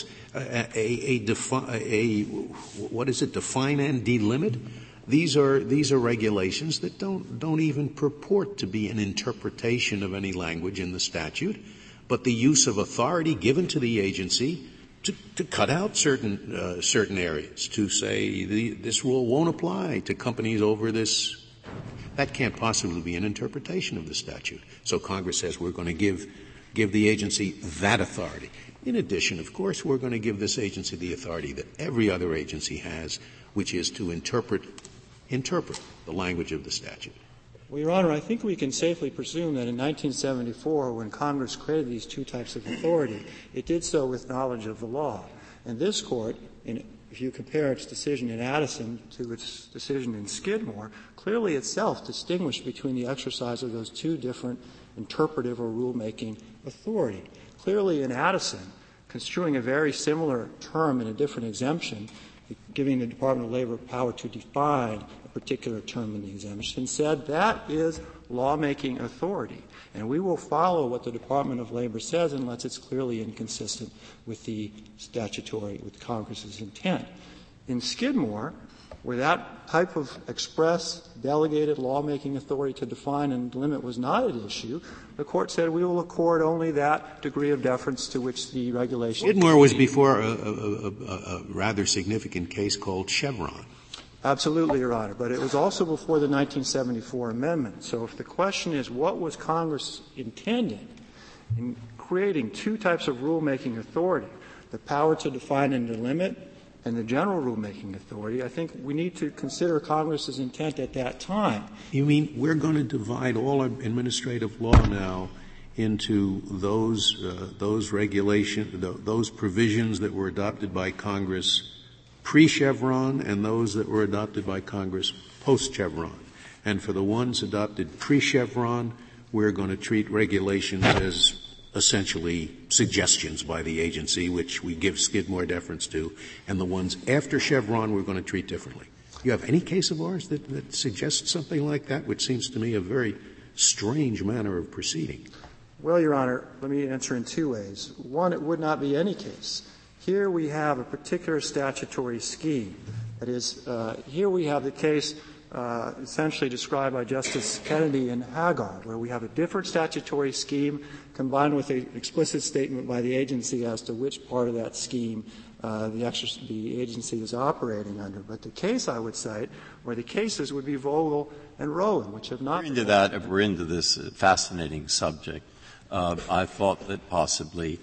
What is it? Define and delimit. These are regulations that don't even purport to be an interpretation of any language in the statute, but the use of authority given to the agency to cut out certain areas, to say this rule won't apply to companies over this. That can't possibly be an interpretation of the statute. So Congress says we're going to give the agency that authority. In addition, of course, we're going to give this agency the authority that every other agency has, which is to interpret the language of the statute. Well, Your Honor, I think we can safely presume that in 1974, when Congress created these two types of authority, it did so with knowledge of the law. And this Court, if you compare its decision in Addison to its decision in Skidmore, clearly itself distinguished between the exercise of those two different interpretive or rulemaking authority. Clearly in Addison, construing a very similar term in a different exemption, giving the Department of Labor power to define a particular term in the exemption, said that is lawmaking authority. And we will follow what the Department of Labor says unless it's clearly inconsistent with the with Congress's intent. In Skidmore, where that type of express delegated lawmaking authority to define and limit was not at issue, the Court said we will accord only that degree of deference to which the regulation. Skidmore was before a rather significant case called Chevron. Absolutely, Your Honor. But it was also before the 1974 amendment. So if the question is what was Congress intending in creating two types of rulemaking authority, the power to define and delimit and the general rulemaking authority, I think we need to consider Congress's intent at that time. You mean we're going to divide all administrative law now into those regulations, those provisions that were adopted by Congress pre-Chevron and those that were adopted by Congress post-Chevron. And for the ones adopted pre-Chevron, we're going to treat regulations as essentially suggestions by the agency, which we give Skidmore deference to, and the ones after Chevron we're going to treat differently. You have any case of ours that suggests something like that, which seems to me a very strange manner of proceeding? Well, Your Honor, let me answer in two ways. One, it would not be any case. Here we have a particular statutory scheme. That is, here we have the case essentially described by Justice Kennedy in Haggard, where we have a different statutory scheme combined with an explicit statement by the agency as to which part of that scheme the agency is operating under. But the case I would cite, where the cases would be Vogel and Rowan, which have not. If we're into this fascinating subject, I thought that possibly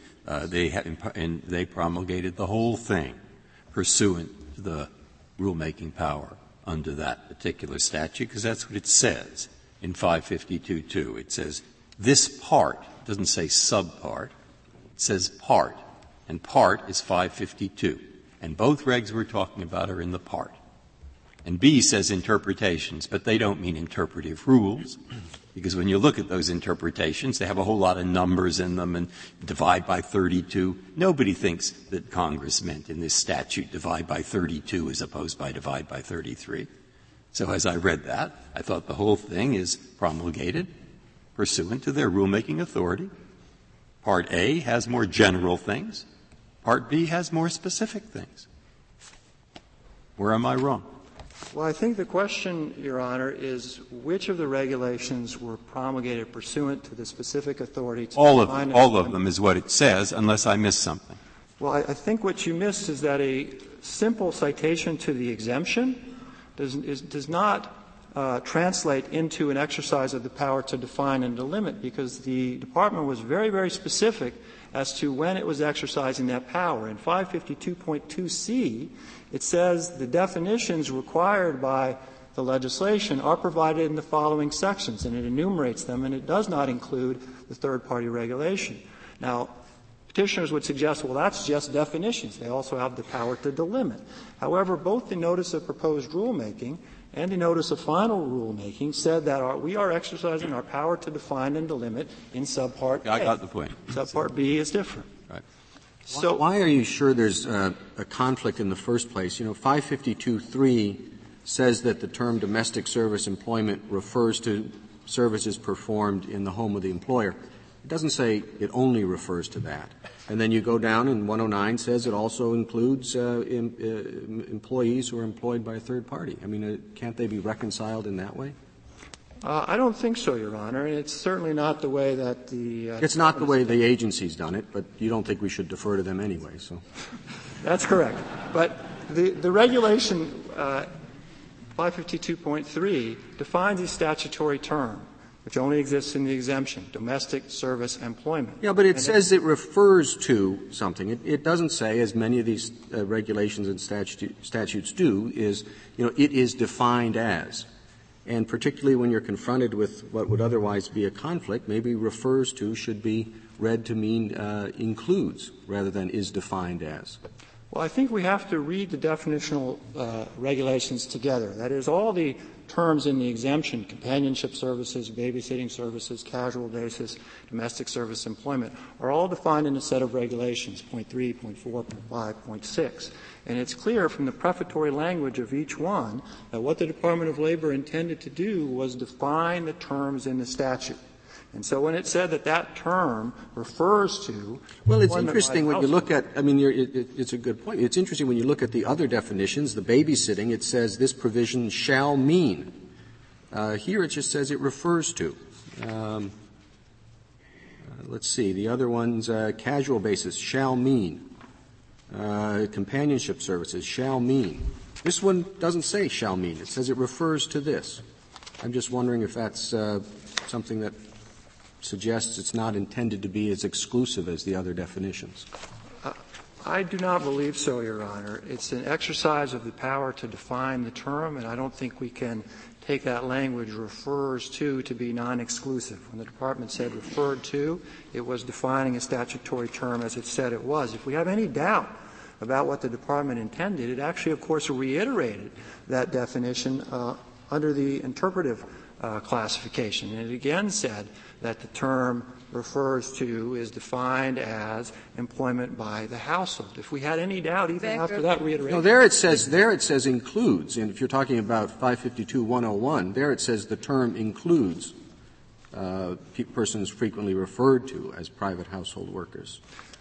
they promulgated the whole thing pursuant to the rulemaking power under that particular statute, because that's what it says in 552.2. It says this part, it doesn't say subpart, it says part, and part is 552. And both regs we're talking about are in the part. And B says interpretations, but they don't mean interpretive rules, because when you look at those interpretations, they have a whole lot of numbers in them and divide by 32. Nobody thinks that Congress meant in this statute divide by 32 as opposed by divide by 33. So as I read that, I thought the whole thing is promulgated pursuant to their rulemaking authority. Part A has more general things. Part B has more specific things. Where am I wrong? Well, I think the question, Your Honor, is which of the regulations were promulgated pursuant to the specific authority to all of them is what it says, unless I miss something. Well, I think what you missed is that a simple citation to the exemption does not translate into an exercise of the power to define and delimit, because the Department was very, very specific as to when it was exercising that power. In 552.2c, it says the definitions required by the legislation are provided in the following sections, and it enumerates them, and it does not include the third-party regulation. Now, petitioners would suggest, well, that's just definitions. They also have the power to delimit. However, both the notice of proposed rulemaking and the notice of final rulemaking said that we are exercising our power to define and delimit in subpart A. I got the point. Subpart B is different. Right. So why are you sure there's a conflict in the first place? 552.3 says that the term domestic service employment refers to services performed in the home of the employer. It doesn't say it only refers to that. And then you go down, and 109 says it also includes employees who are employed by a third party. I mean, can't they be reconciled in that way? I don't think so, Your Honor. And it's certainly not the way that the it's not the way the agency's done it, but you don't think we should defer to them anyway. So that's correct. But the regulation 552.3 defines a statutory term, which only exists in the exemption, domestic service employment. Yeah, but it says it refers to something. It doesn't say, as many of these regulations and statutes do, is, it is defined as. And particularly when you're confronted with what would otherwise be a conflict, maybe refers to should be read to mean includes rather than is defined as. Well, I think we have to read the definitional regulations together. That is, all the terms in the exemption, companionship services, babysitting services, casual basis, domestic service employment, are all defined in a set of regulations, point 3, point 4, point 5, point 6. And it's clear from the prefatory language of each one that what the Department of Labor intended to do was define the terms in the statute. And so when it said that term refers to — Well, it's interesting when you look at — it's a good point. It's interesting when you look at the other definitions, the babysitting, it says this provision shall mean. Here it just says it refers to. Let's see. The other one's casual basis, shall mean. Companionship services, shall mean. This one doesn't say shall mean. It says it refers to this. I'm just wondering if that's something that suggests it's not intended to be as exclusive as the other definitions. I do not believe so, Your Honor. It's an exercise of the power to define the term, and I don't think we can take that language refers to be non-exclusive. When the Department said referred to, it was defining a statutory term as it said it was. If we have any doubt about what the Department intended, it actually, of course, reiterated that definition under the interpretive classification. And it again said that the term refers to is defined as employment by the household. If we had any doubt, even after that reiteration. No, there it says includes. And if you're talking about 552.101, there it says the term includes persons frequently referred to as private household workers.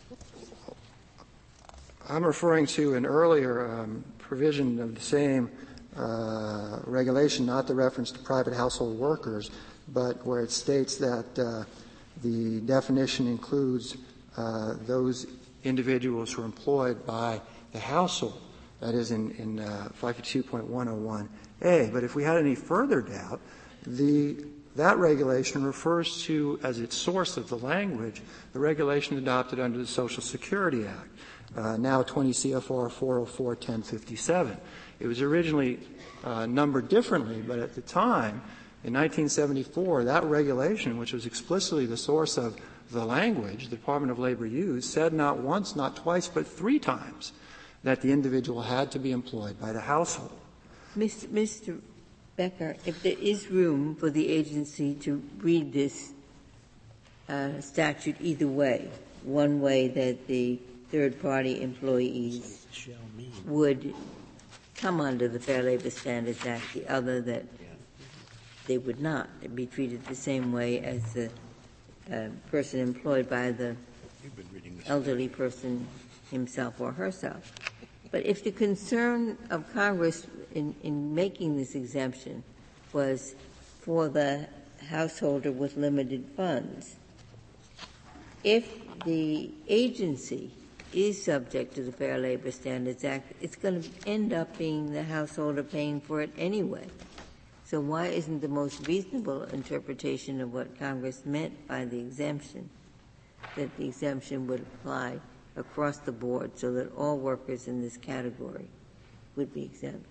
I'm referring to an earlier provision of the same regulation, not the reference to private household workers, but where it states that the definition includes those individuals who are employed by the household. That is in 552.101A. But if we had any further doubt, that regulation refers to, as its source of the language, the regulation adopted under the Social Security Act, now 20 CFR 404-1057. It was originally numbered differently, but at the time, in 1974, that regulation, which was explicitly the source of the language the Department of Labor used, said not once, not twice, but 3 times that the individual had to be employed by the household. Mr. Becker, if there is room for the agency to read this statute either way, one way that the third-party employees would come under the Fair Labor Standards Act, the other that they would not be treated the same way as the person employed by the elderly person himself or herself. But if the concern of Congress in making this exemption was for the householder with limited funds, if the agency is subject to the Fair Labor Standards Act, it's going to end up being the householder paying for it anyway. So why isn't the most reasonable interpretation of what Congress meant by the exemption that the exemption would apply across the board so that all workers in this category would be exempt?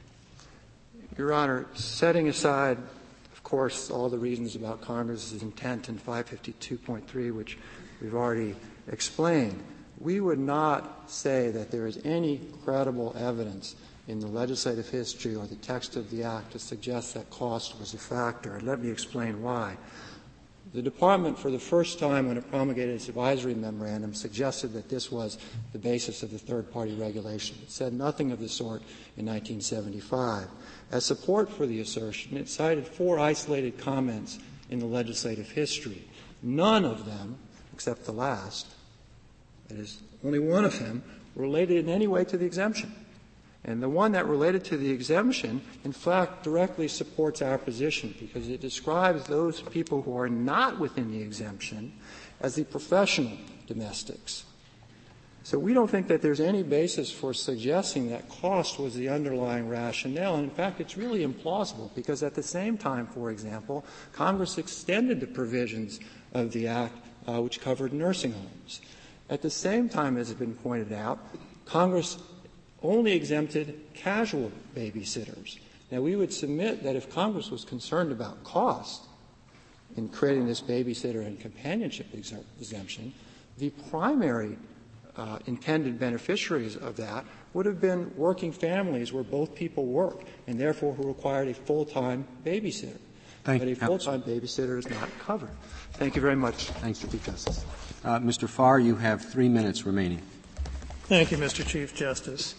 Your Honor, setting aside, of course, all the reasons about Congress's intent in 552.3, which we've already explained, we would not say that there is any credible evidence in the legislative history or the text of the Act to suggest that cost was a factor. And let me explain why. The Department, for the first time when it promulgated its advisory memorandum, suggested that this was the basis of the third-party regulation. It said nothing of the sort in 1975. As support for the assertion, it cited 4 isolated comments in the legislative history. None of them, except the last, that is, only one of them, related in any way to the exemption. And the one that related to the exemption, in fact, directly supports our position because it describes those people who are not within the exemption as the professional domestics. So we don't think that there's any basis for suggesting that cost was the underlying rationale. And in fact, it's really implausible because at the same time, for example, Congress extended the provisions of the Act which covered nursing homes. At the same time, as has been pointed out, Congress only exempted casual babysitters. Now, we would submit that if Congress was concerned about cost in creating this babysitter and companionship exemption, the primary intended beneficiaries of that would have been working families where both people work and therefore who required a full-time babysitter. But a full-time babysitter is not covered. Thank you very much, Mr. Chief Justice. Mr. Farr, you have 3 minutes remaining. Thank you, Mr. Chief Justice.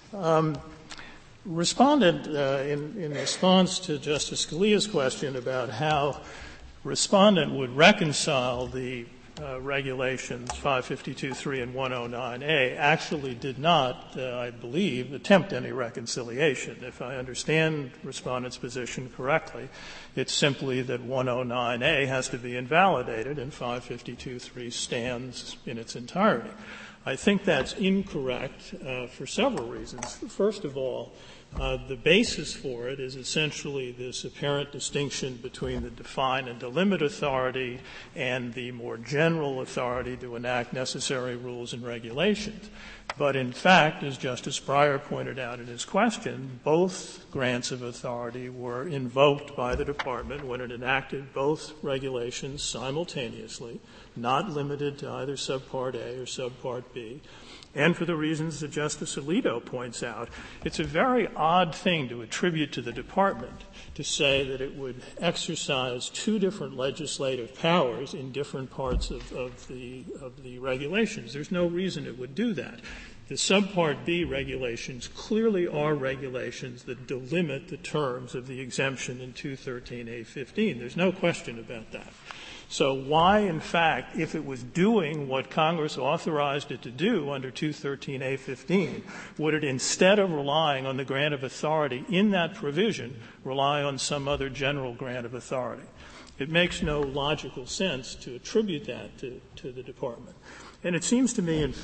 Respondent, in response to Justice Scalia's question about how respondent would reconcile the regulations 552.3 and 109A, actually did not, I believe, attempt any reconciliation. If I understand respondent's position correctly, it's simply that 109A has to be invalidated and 552.3 stands in its entirety. I think that's incorrect for several reasons. First of all, the basis for it is essentially this apparent distinction between the define and delimit authority and the more general authority to enact necessary rules and regulations. But in fact, as Justice Breyer pointed out in his question, both grants of authority were invoked by the Department when it enacted both regulations simultaneously, not limited to either Subpart A or Subpart B. And for the reasons that Justice Alito points out, it's a very odd thing to attribute to the Department to say that it would exercise 2 different legislative powers in different parts of the regulations. There's no reason it would do that. The Subpart B regulations clearly are regulations that delimit the terms of the exemption in 213A15. There's no question about that. So why, in fact, if it was doing what Congress authorized it to do under 213A15, would it, instead of relying on the grant of authority in that provision, rely on some other general grant of authority? It makes no logical sense to attribute that to the Department. And it seems to me, in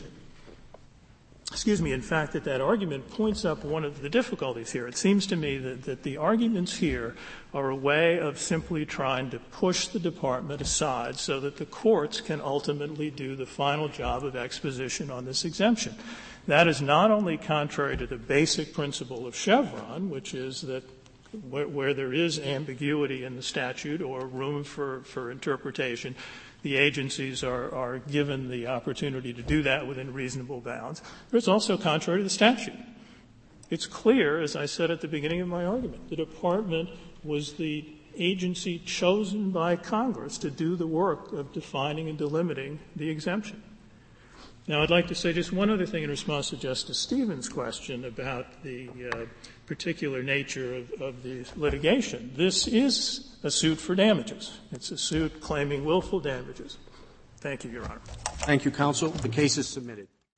fact, that argument points up one of the difficulties here. It seems to me that the arguments here are a way of simply trying to push the Department aside so that the courts can ultimately do the final job of exposition on this exemption. That is not only contrary to the basic principle of Chevron, which is that where there is ambiguity in the statute or room for interpretation, the agencies are given the opportunity to do that within reasonable bounds. But it's also contrary to the statute. It's clear, as I said at the beginning of my argument, the Department was the agency chosen by Congress to do the work of defining and delimiting the exemption. Now, I'd like to say just one other thing in response to Justice Stevens' question about the particular nature of the litigation. This is a suit for damages. It's a suit claiming willful damages. Thank you, Your Honor. Thank you, counsel. The case is submitted.